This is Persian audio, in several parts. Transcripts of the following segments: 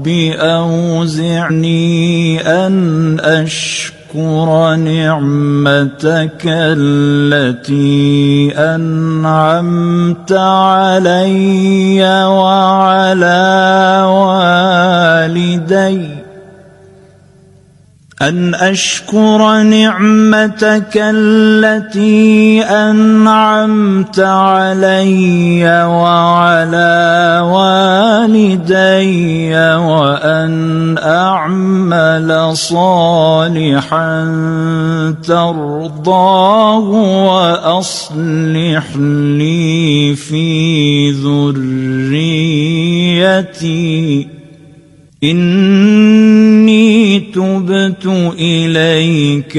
رب أوزعني أن أشكر نعمتك التي أنعمت علي وعلى والدي أن أشكر نعمتك التي أنعمت علي وعلى والدي وأن أعمل صالحا ترضاه وأصلح لي في ذريتي إني تبت إليك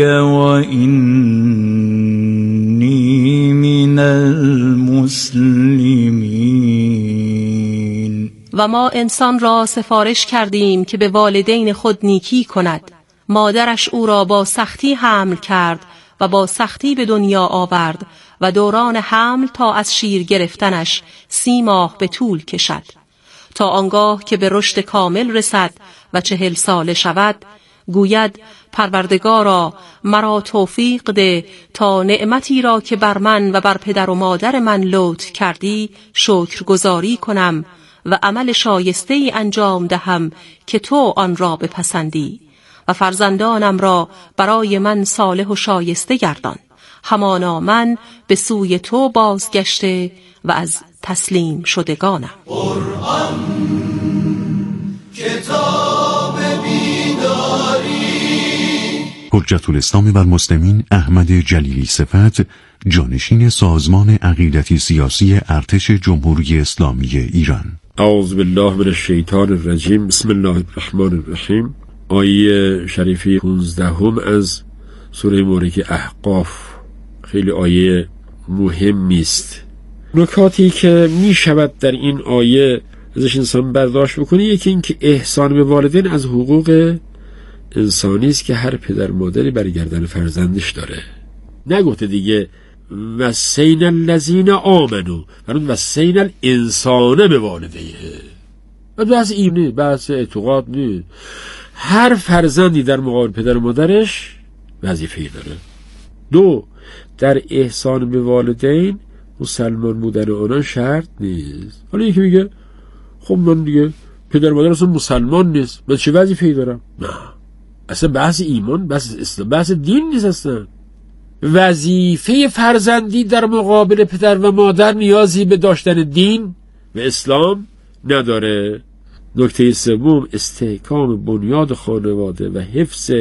وإني من المسلمين. و ما انسان را سفارش کردیم که به والدین خود نیکی کند. مادرش او را با سختی حمل کرد و با سختی به دنیا آورد و دوران حمل تا از شیر گرفتنش 30 ماه به طول کشد، تا آنگاه که به رشد کامل رسد و 40 ساله شود، گوید پروردگارا مرا توفیق ده تا نعمتی را که بر من و بر پدر و مادر من لطف کردی شکرگزاری کنم و عمل شایسته ای انجام دهم که تو آن را بپسندی و فرزندانم را برای من صالح و شایسته گردان. همانا من به سوی تو بازگشته و از تسلیم شدگانم. قرآن کتاب بیداری. حجت الاسلام بر مسلمین احمد جلیلی صفت، جانشین سازمان عقیدتی سیاسی ارتش جمهوری اسلامی ایران. اعوذ بالله من الشیطان الرجیم. بسم الله الرحمن الرحیم. آیه شریفه 15 از سوره مبارکه احقاف خیلی آیه مهمی است. نکاتی که می شود در این آیه ازش انسان برداشت بکنه، یکی این که احسان به والدین از حقوق انسانی است که هر پدر مادری بر گردن فرزندش داره. نگفته دیگه وصینا الذین آمنوا، برون وصینا الانسان به والدیه. بحث اینه، بحث اعتقاد نه. هر فرزندی در مقابل پدر و مادرش وظیفه‌ای داره. 2، در احسان به والدین مسلمان بودن آنها شرط نیست. حالا یکی میگه خب من دیگه پدر و مادر اصلا مسلمان نیست، من چه وظیفه‌ای دارم؟ نه، اصلا بحث ایمان، بحث اسلام، بحث دین نیست. اصلا وظیفه فرزندی در مقابل پدر و مادر نیازی به داشتن دین و اسلام نداره. نکته 3، استحکام بنیاد خانواده و حفظ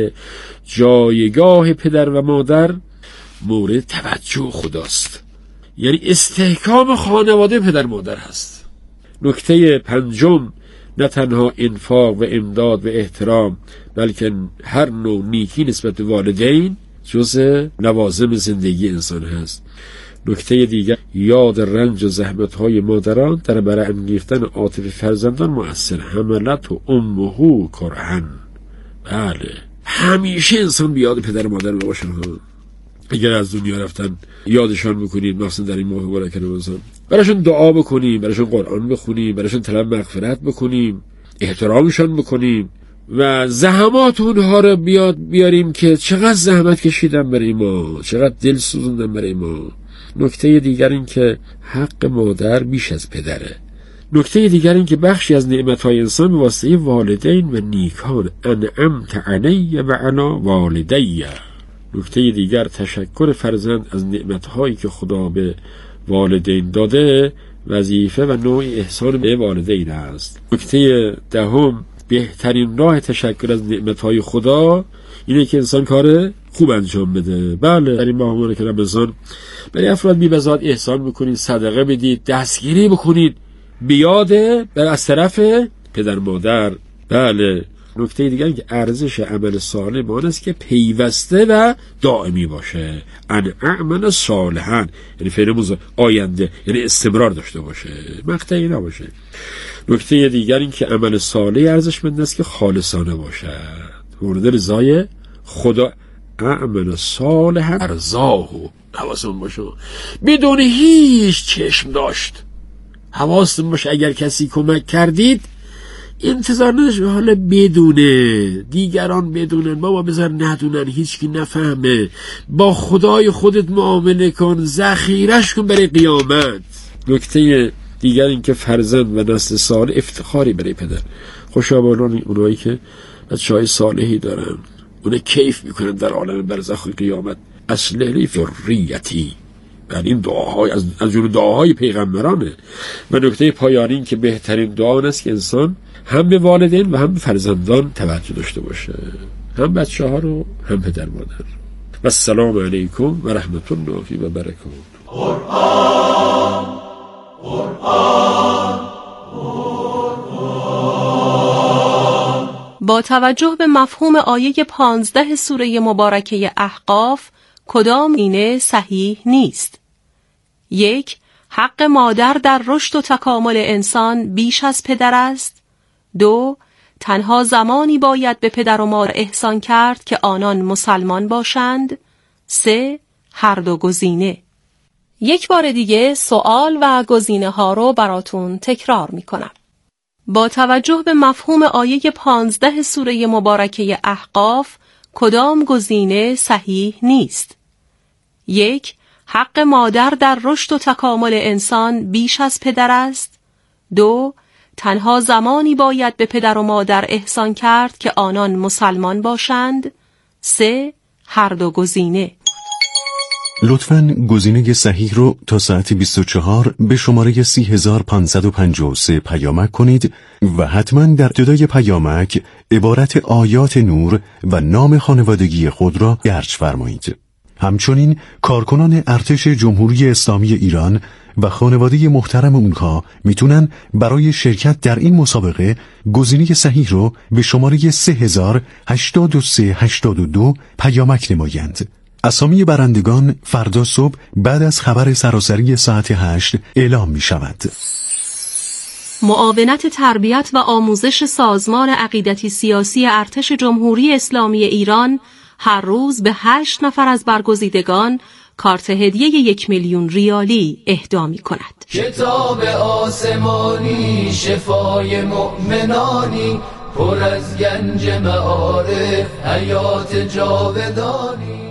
جایگاه پدر و مادر مورد توجه خداست. یعنی استحکام خانواده پدر مادر هست. نکته 5، نه تنها انفاق و امداد و احترام، بلکه هر نوع نیکی نسبت به والدین جزء لوازم زندگی انسان هست. نکته دیگر، یاد رنج و زحمت‌های مادران در برانگیختن عاطفه فرزندان مؤثر. حملت و امه کرهن. بله، همیشه انسان بیاد پدر و مادر باشه. اگر از دنیا رفتن یادشان بکنید، مثلا در این ماه مبارک رمضان براشون دعا بکنیم، براشون قرآن بخونیم، براشون طلب مغفرت بکنیم، احترامشان بکنیم و زحمات اونها رو بیاریم که چقدر زحمت کشیدن برای ما، چقدر دل سوزوندن برای ما. نکته دیگر این که حق مادر بیش از پدره. نکته دیگر این که بخشی از نعمت‌های انسان به واسطه والدین و نیکان انعمت علی و علی والدی. نکته دیگر تشکر فرزند از نعمت‌هایی که خدا به والدین داده وظیفه و نوع احسان به والدین است. نکته 10، بهترین راه تشکر از نعمت‌های خدا اینه که انسان کار خوب انجام بده. بله، در این ماه مبارک رمضان برای افراد بی‌بزاد احسان بکنید، صدقه بدید، دستگیری بکنید، بیاده از طرف پدر مادر. بله، نکته دیگر که ارزش عمل صالح به آن است که پیوسته و دائمی باشه. ان اعمل صالحا، یعنی فعل آینده، یعنی استمرار داشته باشه، مقطعی نباشه. نکته دیگر این که عمل صالح ارزشمند است که خالصانه باشد، مورد رضای خدا. اعمل صالحا ارضاه، حواستون باشه، بدون هیچ چشم داشت. حواستون باشه اگر کسی کمک کردید، انتظار نداشت حالا بدونه، دیگران بدونن، بابا بذار ندونن، هیچکی نفهمه، با خدای خودت معامله کن، ذخیرش کن برای قیامت. نکته دیگر این که فرزند و نسل صالح افتخاری برای پدر. خوشابانان اونایی که بچه‌های صالحی دارن، اونا کیف میکنن در عالم برزخ و قیامت. اصلح لی ذریتی، یعنی این دعاهای از جور دعاهای پیغمبرانه. و نکته پایانی این که بهترین دعا است که انسان هم به والدین و هم به فرزندان توجه داشته باشه، هم بچه ها رو هم پدر مادر. و السلام علیکم و رحمت الله و برکاته. قرآن با توجه به مفهوم آیه 15 سوره مبارکه احقاف، کدام اینه صحیح نیست؟ 1. حق مادر در رشد و تکامل انسان بیش از پدر است. 2. تنها زمانی باید به پدر و مادر احسان کرد که آنان مسلمان باشند. 3. هر دو گزینه. یک بار دیگه سوال و گزینه ها رو براتون تکرار می کنم. با توجه به مفهوم آیه 15 سوره مبارکه احقاف، کدام گزینه صحیح نیست؟ 1. حق مادر در رشد و تکامل انسان بیش از پدر است. 2. تنها زمانی باید به پدر و مادر احسان کرد که آنان مسلمان باشند. 3. هر دو گزینه. لطفاً گزینه صحیح رو تا ساعت 24 به شماره 30553 پیامک کنید و حتماً در ابتدای پیامک عبارت آیات نور و نام خانوادگی خود را درج فرمایید. همچنین کارکنان ارتش جمهوری اسلامی ایران و خانواده محترم اونها میتونن برای شرکت در این مسابقه گزینه صحیح رو به شماره 308382 پیامک نمایند. اسامی برندگان فردا صبح بعد از خبر سراسری ساعت 8 اعلام می شود. معاونت تربیت و آموزش سازمان عقیدتی سیاسی ارتش جمهوری اسلامی ایران هر روز به 8 نفر از برگزیدگان کارت هدیه 1,000,000 ریالی اهدا می کند. کتاب آسمانی، شفای مؤمنانی، پر از گنج معارف، حیات جاودانی.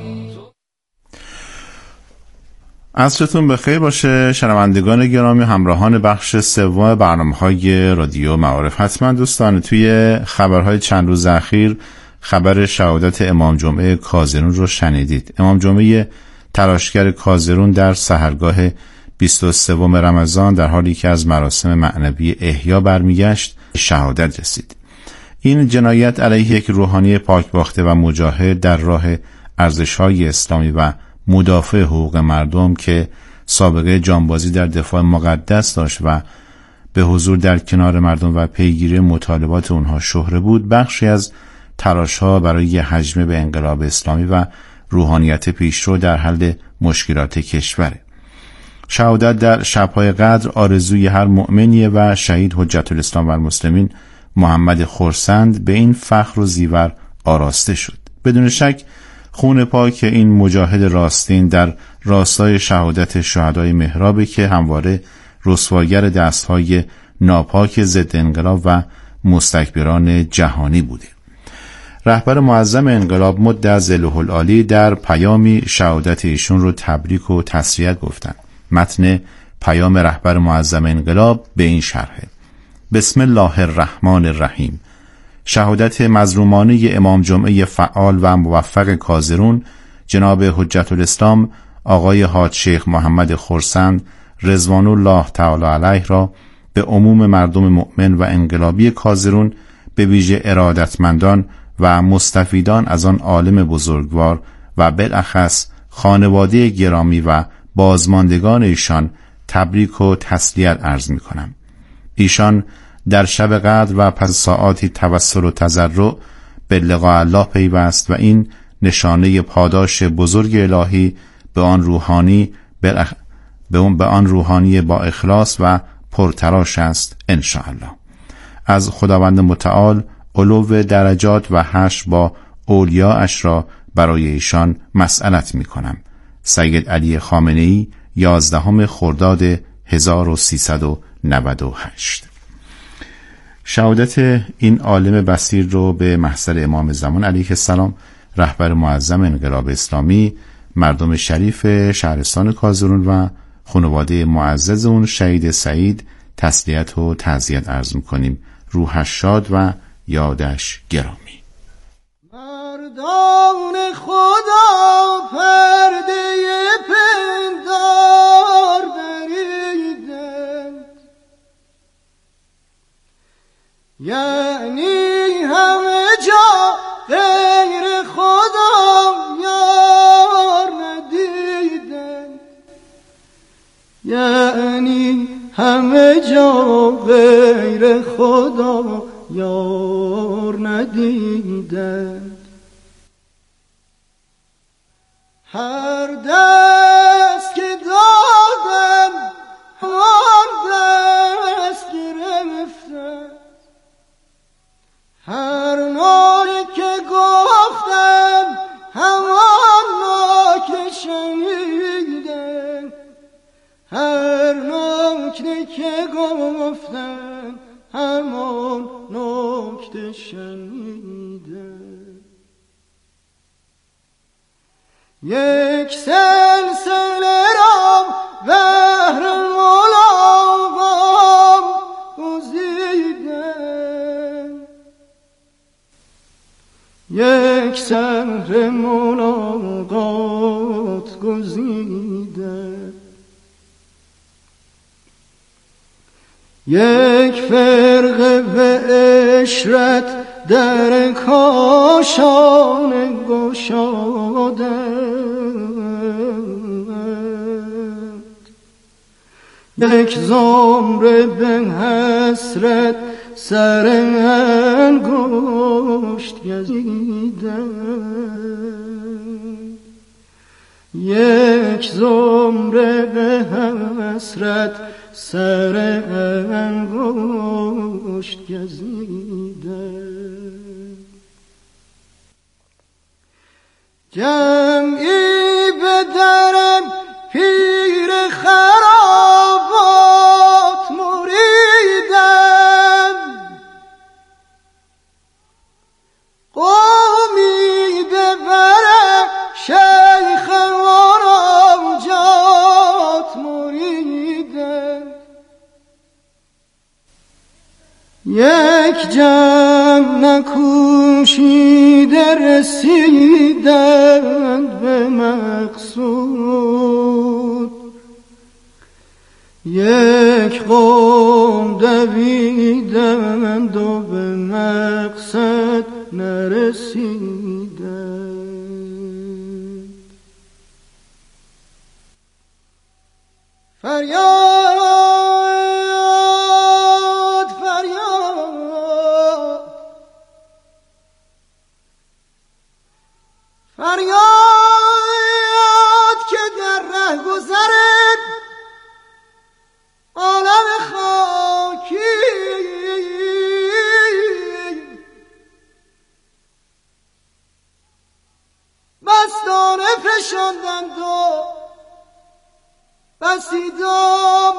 عصرتون بخیر باشه شنوندگان گرامی، همراهان بخش سوم برنامه‌های رادیو معارف. حتما دوستان توی خبرهای چند روز اخیر خبر شهادت امام جمعه کازرون رو شنیدید. امام جمعه تلاشگر کازرون در سحرگاه 23 رمضان در حالی که از مراسم معنوی احیا برمیگشت شهادت رسید. این جنایت علیه یک روحانی پاکباخته و مجاهد در راه ارزش‌های اسلامی و مدافع حقوق مردم که سابقه جانبازی در دفاع مقدس داشت و به حضور در کنار مردم و پیگیری مطالبات اونها شهره بود، بخشی از تلاش‌ها برای هجمه به انقلاب اسلامی و روحانیت پیشرو در حل مشکلات کشوره. شهادت در شب‌های قدر آرزوی هر مؤمنیه و شهید حجت الاسلام و المسلمین محمد خرسند به این فخر و زیور آراسته شد. بدون شک خون پاک این مجاهد راستین در راستای شهادت شهدای محرابه که همواره رسواگر دستهای ناپاک ضد انقلاب و مستکبران جهانی بوده. رهبر معظم انقلاب مد ظله العالی در پیامی شهادت ایشون رو تبریک و تسلیت گفتن. متن پیام رهبر معظم انقلاب به این شرحه: بسم الله الرحمن الرحیم. شهادت مظلومانه امام جمعه فعال و موفق کازرون جناب حجت الاسلام آقای حاج شیخ محمد خرسند رضوان الله تعالی علیه را به عموم مردم مؤمن و انقلابی کازرون، به ویژه ارادتمندان و مستفیدان از آن عالم بزرگوار و بالاخص خانواده گرامی و بازماندگان ایشان تبریک و تسلیت عرض می کنم. ایشان در شب قدر و پس ساعاتی توسل و تضرع به لقاء الله پیوست و این نشانه پاداش بزرگ الهی به آن روحانی با اخلاص و پرتراش است انشاءالله. از خداوند متعال علو درجات و حشر با اولیاءش را برای ایشان مسئلت می کنم. سید علی خامنه‌ای 11 خرداد 1398. شهادت این عالم بصیر رو به محضر امام زمان علیه السلام، رهبر معظم انقلاب اسلامی، مردم شریف شهرستان کازرون و خانواده معزز اون شهید سعید تسلیت و تعزیت عرض می‌کنیم. روحش شاد و یادش گرامی. مردان خدا پرده پندار بریدند، یعنی همه جا غیر خدا یار ندیدند، یعنی همه جا غیر خدا یار ندیدند. هر دست که دادم همان دست گرفتم، هر ناری که گفتم همان نکته شنیدم، هر نکته که گفتم همان نکته شنیدم. یک سلسله را بهر ملاقات گزیدم، یک سر ملاقات گزیدم، یک فرقه به اشرت در کاشان گشادند، یک زمره به حسرت سر انگشت گزیدند، یک زمره به حسرت سر انگشت گزیدند. جمعی به درم پیر خرابات مریدم، قومی به برم شیخ مراجات مریدم، یک جمع نکوشیده رسیدند به مقصود، یک قوم دویدند و به مقصد نرسیدند. فریاد فریاد فریاد که در ره گذرد عالم خاکی، بستانه فشاندند و بسی دام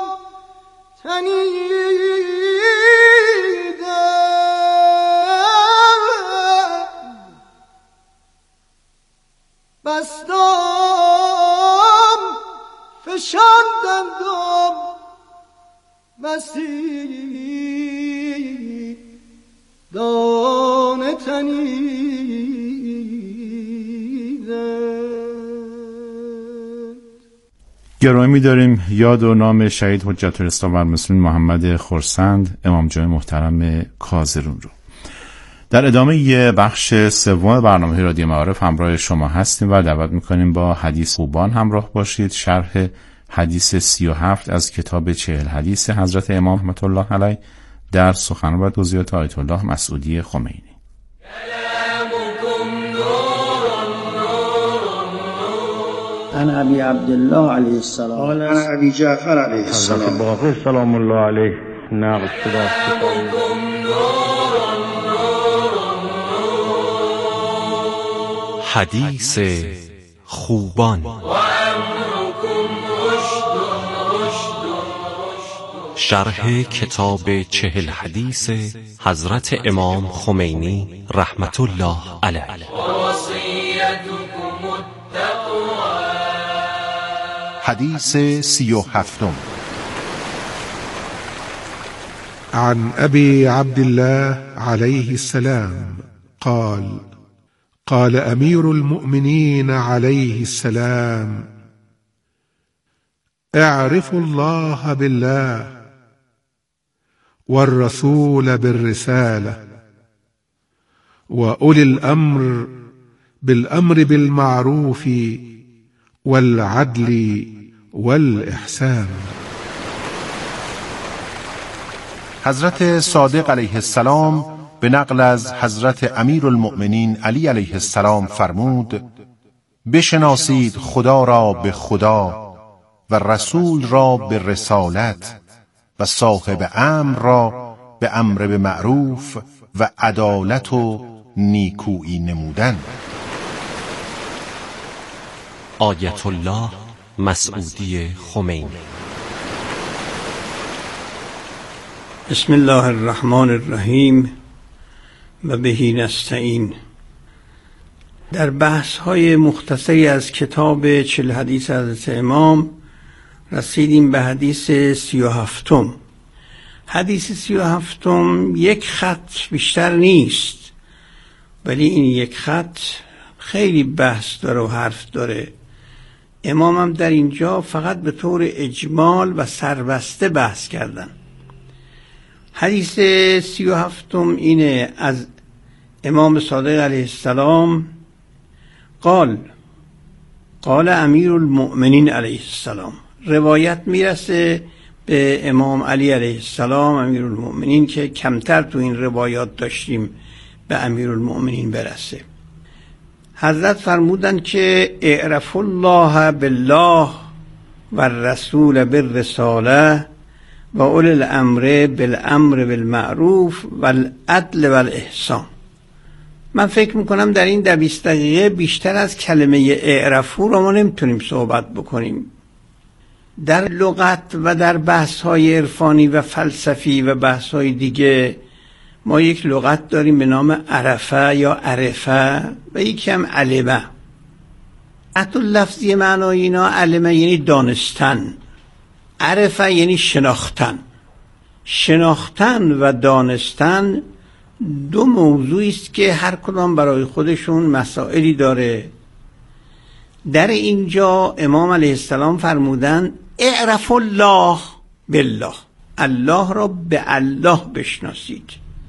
تنیدند، بس دام فشاندند و بسی دانه تنیدند. گرامی داریم یاد و نام شهید حجت الاسلام و المسلمین محمد خرسند امام جمعه محترم کازرون رو. در ادامه یه بخش سوم برنامه رادیو معارف همراه شما هستیم و دعوت میکنیم با حدیث خوبان همراه باشید. شرح حدیث 37 از کتاب 40 حدیث حضرت امام رحمت الله علیه در سخنان و توضیحات آیت الله مسعودی خمینی. عن ابي عبد الله عليه السلام قال عن ابي جعفر عليه السلام حضرت باقر سلام الله علیه نقل شده. حدیث خوبان. شرح کتاب 40 حدیث حضرت امام خمینی رحمت الله علیه. حدیث 37. عن أبي عبد الله عليه السلام قال: قال أمير المؤمنين عليه السلام: اعرفوا الله بالله والرسول بالرسالة وأولي الأمر بالأمر بالمعروف والعدل والإحسان. حضرت صادق علیه السلام به نقل از حضرت امیر المؤمنین علی علیه السلام فرمود: بشناسید خدا را به خدا و رسول را به رسالت و صاحب امر را به امر به معروف و عدالت و نیکویی نمودن. آیت الله مسعودی خمینی. بسم الله الرحمن الرحیم و بهی نستعین. در بحث های مختصری از کتاب 40 حدیث حضرت امام رسیدیم به حدیث 37. حدیث 37 یک خط بیشتر نیست، ولی این یک خط خیلی بحث داره و حرف داره. امام هم در اینجا فقط به طور اجمال و سربسته بحث کردن. حدیث 37 اینه از امام صادق علیه السلام: قال امیر المؤمنین علیه السلام. روایت میرسه به امام علی علیه السلام امیر المؤمنین که کمتر تو این روایات داشتیم به امیر المؤمنین برسه. حضرت فرمودن که اعرفوا الله بالله و الرسول بالرساله و اول الامر بالامر بالمعروف و العدل و الاحسان. من فکر میکنم در این 20 دقیقه بیشتر از کلمه اعرفو رو ما نمیتونیم صحبت بکنیم. در لغت و در بحث‌های عرفانی و فلسفی و بحث‌های دیگه ما یک لغت داریم به نام عرفه یا عرفه و یکی هم علمه. حتی لفظی معنای اینا: علمه یعنی دانستن، عرفه یعنی شناختن. شناختن و دانستن دو موضوعی است که هر کدام برای خودشون مسائلی داره. در اینجا امام علیه السلام فرمودن اعرفوا الله بالله، الله را به الله بشناسید.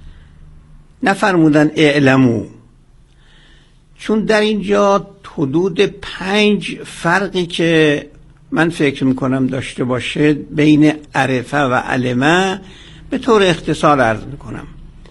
نفرمودن اعلمو، چون در اینجا حدود 5 فرقی که من فکر میکنم داشته باشه بین عرفه و علمه به طور اختصار عرض میکنم.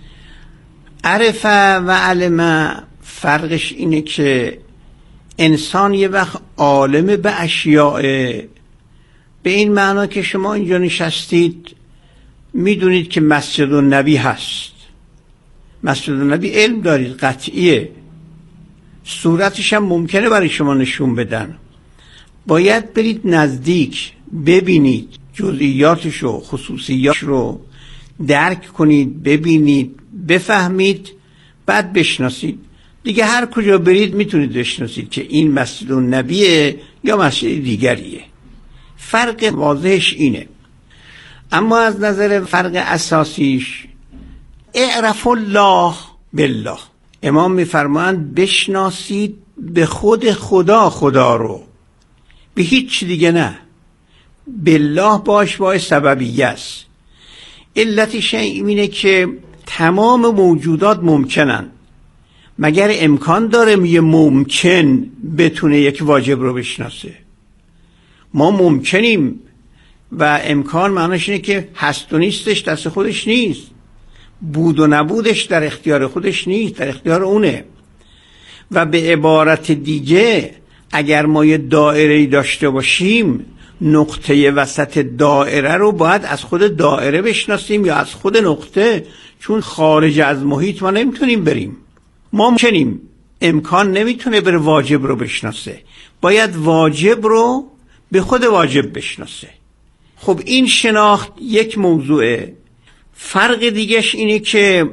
عرفه و علمه فرقش اینه که انسان یه وقت عالم به اشیاء، به این معنا که شما اینجا نشستید میدونید که مسجد النبی هست. مسجد النبی علم دارید، قطعیه، صورتش هم ممکنه برای شما نشون بدن. باید برید نزدیک ببینید، جزئیاتش رو، خصوصیاتش رو درک کنید، ببینید، بفهمید، بعد بشناسید. دیگه هر کجا برید میتونید بشناسید که این مسجد النبیه یا مسجد دیگریه. فرق واضحش اینه. اما از نظر فرق اساسیش اعرفوا الله بالله. امام میفرمایند بشناسید به خود خدا رو، به هیچ دیگه نه. بالله باش سببیه است. علتش اینه که تمام موجودات ممکنن، مگر امکان داره یه ممکن بتونه یک واجب رو بشناسه؟ ما ممکنیم و امکان معناش اینه که هست و نیستش دست خودش نیست، بود و نبودش در اختیار خودش نیست، در اختیار اونه. و به عبارت دیگه اگر ما یه دایره‌ای داشته باشیم، نقطه وسط دایره رو باید از خود دایره بشناسیم یا از خود نقطه، چون خارج از محیط ما نمیتونیم بریم. ما ممکنیم، امکان نمیتونه بره واجب رو بشناسه، باید واجب رو به خود واجب بشناسه. خب این شناخت یک موضوعه. فرق دیگهش اینه که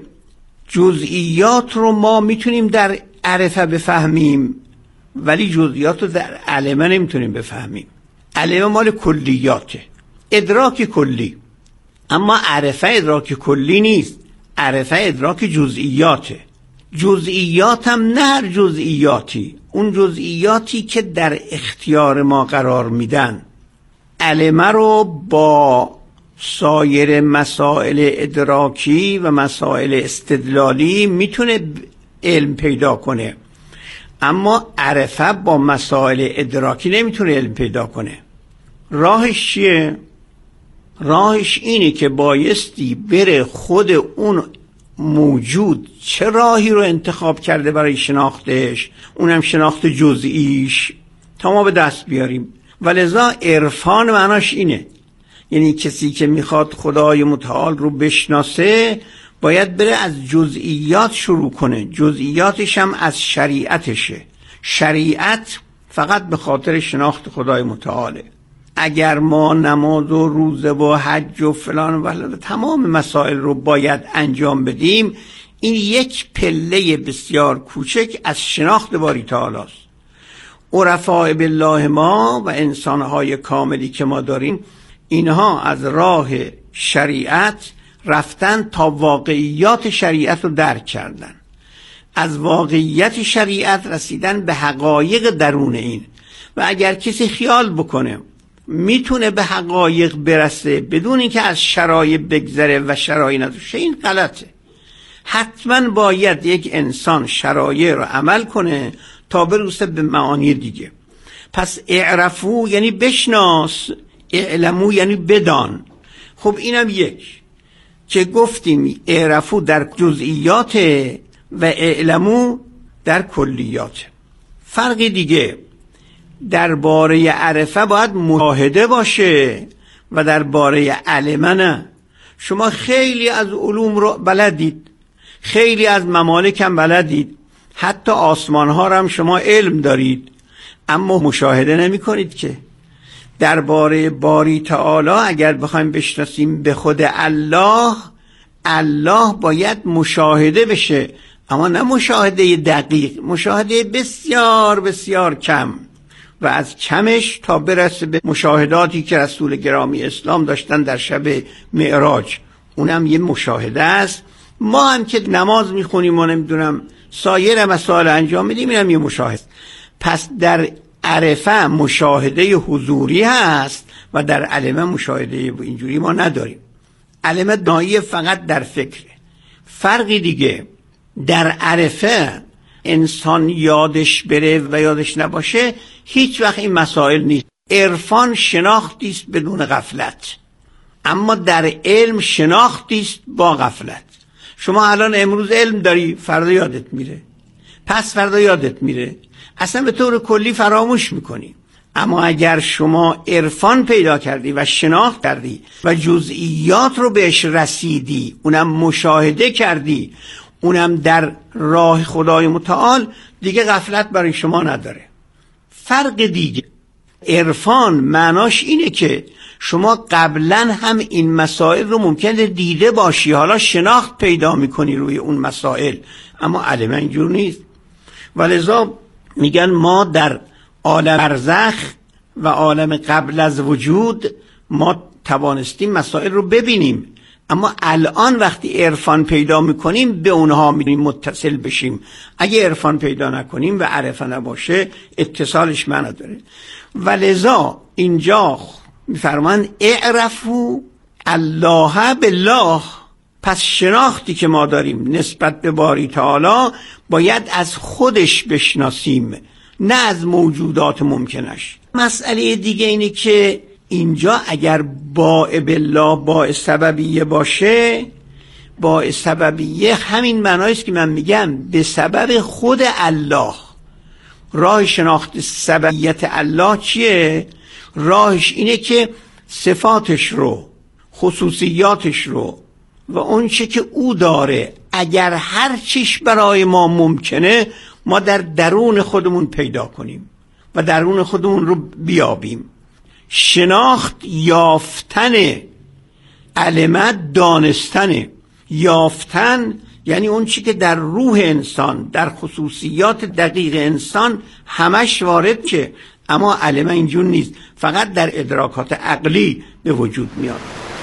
جزئیات رو ما میتونیم در عرفه بفهمیم ولی جزئیات رو در علمه نمیتونیم بفهمیم. علمه مال کلیاته، ادراک کلی، اما عرفه ادراک کلی نیست، عرفه ادراک جزئیاته. جزئیات هم نه هر جزئیاتی، اون جزئیاتی که در اختیار ما قرار میدن. علمه رو با سایر مسائل ادراکی و مسائل استدلالی میتونه علم پیدا کنه، اما عرفه با مسائل ادراکی نمیتونه علم پیدا کنه. راهش چیه؟ راهش اینه که بایستی بره خود اون موجود چه راهی رو انتخاب کرده برای شناختش، اونم شناخت جزئیش، تا ما به دست بیاریم. ولذا عرفان معناش اینه، یعنی کسی که میخواد خدای متعال رو بشناسه باید بره از جزئیات شروع کنه. جزئیاتش هم از شریعتشه. شریعت فقط به خاطر شناخت خدای متعاله. اگر ما نماز و روزه و حج و فلان و تمام مسائل رو باید انجام بدیم، این یک پله بسیار کوچک از شناخت باری تعالی است. عرفاء بالله ما و انسانهای کاملی که ما داریم، اینها از راه شریعت رفتن تا واقعیات شریعت رو درک کردن، از واقعیت شریعت رسیدن به حقایق درون این. و اگر کسی خیال بکنه میتونه به حقایق برسه بدون اینکه از شرایط بگذره و شرایط ندوشه، این غلطه. حتما باید یک انسان شرایط رو عمل کنه تا برسه به معانی دیگه. پس اعرفو یعنی بشناس، اعلمو یعنی بدان. خب اینم یک که گفتیم اعرفو در جزئیات و اعلمو در کلیات. فرق دیگه درباره عرفه باید مشاهده باشه و درباره علمه نه. شما خیلی از علوم رو بلدید، خیلی از ممالک هم بلدید، حتی آسمان ها هم شما علم دارید، اما مشاهده نمی کنید که. درباره باری تعالی اگر بخوایم بشناسیم به خود الله، الله باید مشاهده بشه، اما نه مشاهده دقیق، مشاهده بسیار بسیار کم و از کمش تا برسه به مشاهداتی که رسول گرامی اسلام داشتن در شب معراج. اونم یه مشاهده است. ما هم که نماز میخونیم و نمیدونم سایر مسائل انجام میدیم، اینم یه مشاهده. پس در عرفه مشاهده حضوری هست و در علمه مشاهده اینجوری ما نداریم. علمه دایی فقط در فکره. فرقی دیگه، در عرفه انسان یادش بره و یادش نباشه هیچ وقت این مسائل نیست. عرفان شناختی است بدون غفلت، اما در علم شناختی است با غفلت. شما الان امروز علم داری، فردا یادت میره، پس فردا یادت میره، اصلا به طور کلی فراموش میکنی. اما اگر شما عرفان پیدا کردی و شناخت کردی و جزئیات رو بهش رسیدی، اونم مشاهده کردی، اونم در راه خدای متعال، دیگه غفلت برای شما نداره. فرق دیگه، عرفان معناش اینه که شما قبلا هم این مسائل رو ممکنه دیده باشی، حالا شناخت پیدا میکنی روی اون مسائل، اما علم اینجور نیست. ولذا میگن ما در عالم برزخ و عالم قبل از وجود ما توانستیم مسائل رو ببینیم، اما الان وقتی عرفان پیدا میکنیم به اونها میتونیم متصل بشیم. اگه عرفان پیدا نکنیم و عرفه نباشه اتصالش معنی داره. ولذا اینجا میفرمان اعرفو الله بالله. پس شناختی که ما داریم نسبت به باری تعالی باید از خودش بشناسیم، نه از موجودات ممکنش. مسئله دیگه اینه که اینجا اگر با بالله با سببیه باشه، با سببیه همین معنایست که من میگم به سبب خود الله. راه شناخت سببیت الله چیه؟ راهش اینه که صفاتش رو، خصوصیاتش رو و اون چه که او داره اگر هر چیش برای ما ممکنه ما در درون خودمون پیدا کنیم و درون خودمون رو بیابیم. شناخت یافتن، علمت دانستنه. یافتن یعنی اون چی که در روح انسان، در خصوصیات دقیق انسان همش وارد که، اما علمه اینجور نیست، فقط در ادراکات عقلی به وجود میاد.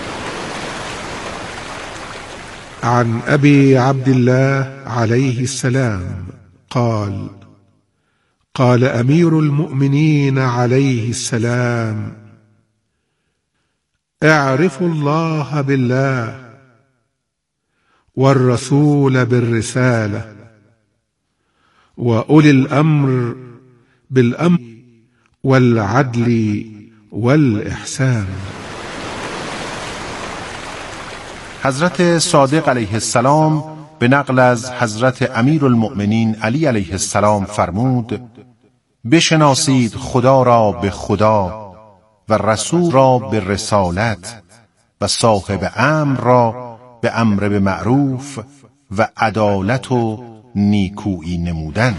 عن أبي عبد الله عليه السلام قال: قال أمير المؤمنين عليه السلام: اعرفوا الله بالله والرسول بالرسالة وأولي الأمر بالأمر والعدل والإحسان. حضرت صادق علیه السلام به نقل از حضرت امیر المؤمنین علی علیه السلام فرمود: بشناسید خدا را به خدا و رسول را به رسالت و صاحب امر را به امر به معروف و عدالت و نیکویی نمودن.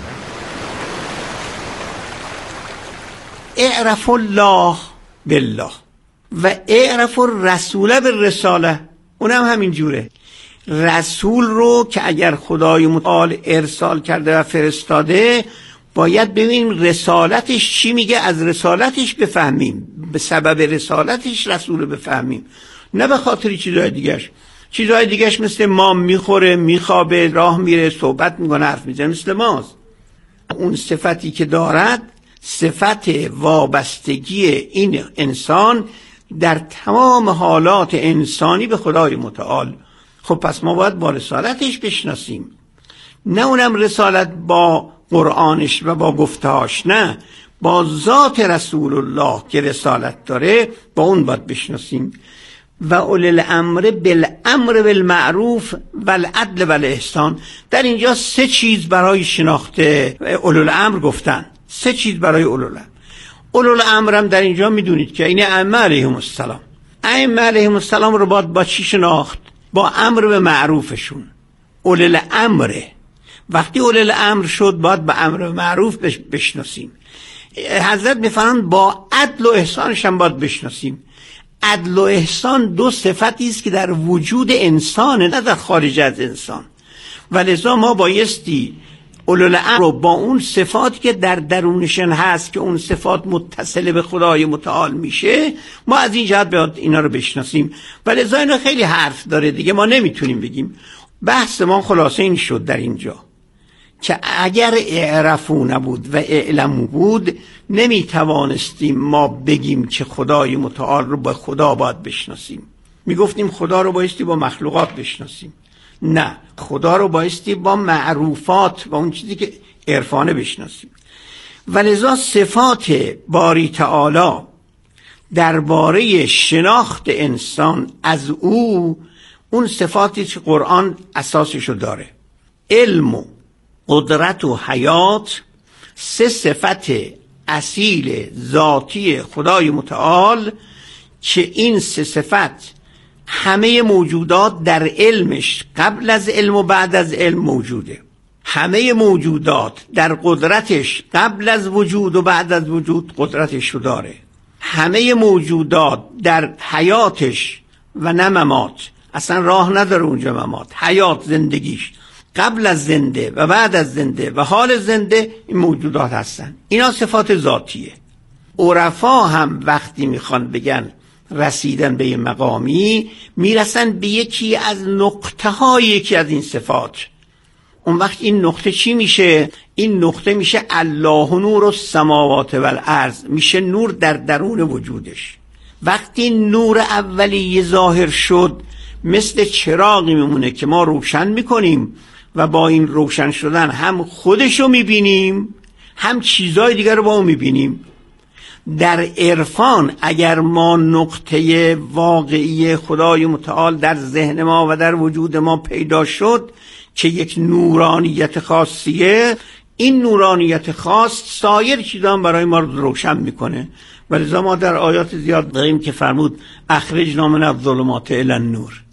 اعرفوا الله بالله و اعرفوا الرسول بالرساله. اونم همین جوره. رسول رو که اگر خدای متعال ارسال کرده و فرستاده، باید ببینیم رسالتش چی میگه، از رسالتش بفهمیم، به سبب رسالتش رسول رو بفهمیم، نه به خاطر چیزهای دیگهش. چیزهای دیگهش مثل ما میخوره، میخوابه، راه میره، صحبت میکنه، حرف میزنه، مثل ماست. اون صفتی که دارد، صفت وابستگی این انسان در تمام حالات انسانی به خدای متعال. خب پس ما باید با رسالتش بشناسیم، نه اونم رسالت با قرآنش و با گفتهاش، نه، با ذات رسول الله که رسالت داره، با اون باید بشناسیم. و اولی الامر بالامر بالمعروف و العدل و الاحسان. در اینجا 3 چیز برای شناخت اولی الامر گفتن، 3 چیز برای اولی الامر. اولی الامر هم در اینجا میدونید که این ائمه علیهم السلام، ائمه علیهم السلام رو باید با چی شناخت؟ با امر به معروفشون. اولی الامر، وقتی اولی الامر شد باید با امر به معروف بشناسیم. حضرت میفرمایند با عدل و احسانش هم باید بشناسیم. عدل و احسان 2 صفتی است که در وجود انسانه، نه در خارج از انسان، و لذا ما بایستی اولوالامر رو با اون صفاتی که در درونشن هست، که اون صفات متصل به خدای متعال میشه، ما از این جهت باید اینا رو بشناسیم. و لذا اینا خیلی حرف داره دیگه، ما نمیتونیم بگیم. بحث ما خلاصه این شد در اینجا که اگر اعرفو نبود و اعلمو بود، نمیتوانستیم ما بگیم که خدای متعال رو با خدا باید بشناسیم. میگفتیم خدا رو بایستی با مخلوقات بشناسیم. نه، خدا رو بایستی با معروفات و اون چیزی که عرفانه بشناسیم. ولذا صفات باری تعالی درباره شناخت انسان از او، اون صفاتی که قرآن اساسشو داره، علم و قدرت و حیات، 3 صفت اصیل ذاتی خدای متعال که این 3 صفت همه موجودات در علمش قبل از علم و بعد از علم موجوده. همه موجودات در قدرتش قبل از وجود و بعد از وجود قدرتش رو داره. همه موجودات در حیاتش و نه ممات، اصلا راه نداره اونجا ممات، حیات زندگیش قبل از زنده و بعد از زنده و حال زنده این موجودات هستن. اینا صفات ذاتیه. عرفا هم وقتی میخوان بگن رسیدن به یه مقامی، میرسن به یکی از نقطه های یکی از این صفات. اون وقت این نقطه چی میشه؟ این نقطه میشه الله نور السماوات و الارض، میشه نور در درون وجودش. وقتی نور اولیه ظاهر شد، مثل چراغی میمونه که ما روشن میکنیم و با این روشن شدن هم خودشو میبینیم، هم چیزای دیگر رو با اون میبینیم. در عرفان اگر ما نقطه واقعی خدای متعال در ذهن ما و در وجود ما پیدا شد که یک نورانیت خاصیه، این نورانیت خاص سایر چیزان برای ما رو روشن میکنه. ولذا ما در آیات زیاد داریم که فرمود اخرجنا من الظلمات الی النور.